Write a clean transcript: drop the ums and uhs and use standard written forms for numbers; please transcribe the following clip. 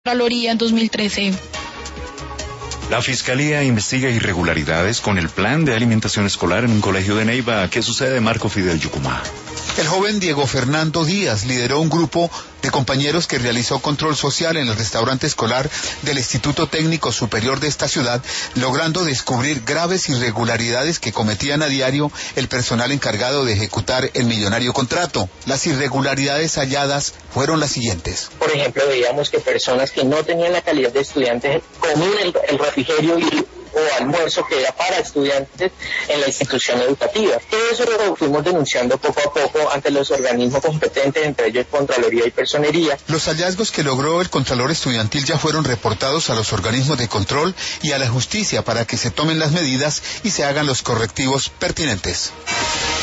Contraloría en 2013. La Fiscalía investiga irregularidades con el plan de alimentación escolar en un colegio de Neiva. ¿Qué sucede, Marco Fidel Yucumá? El joven Diego Fernando Díaz lideró un grupo de compañeros que realizó control social en el restaurante escolar del Instituto Técnico Superior de esta ciudad, logrando descubrir graves irregularidades que cometían a diario el personal encargado de ejecutar el millonario contrato. Las irregularidades halladas fueron las siguientes. Por ejemplo, veíamos que personas que no tenían la calidad de estudiantes comían el refrigerio o almuerzo que era para estudiantes en la institución educativa. Todo eso lo fuimos denunciando poco a poco ante los organismos competentes, entre ellos Contraloría y Personería. Los hallazgos que logró el Contralor Estudiantil ya fueron reportados a los organismos de control y a la justicia para que se tomen las medidas y se hagan los correctivos pertinentes.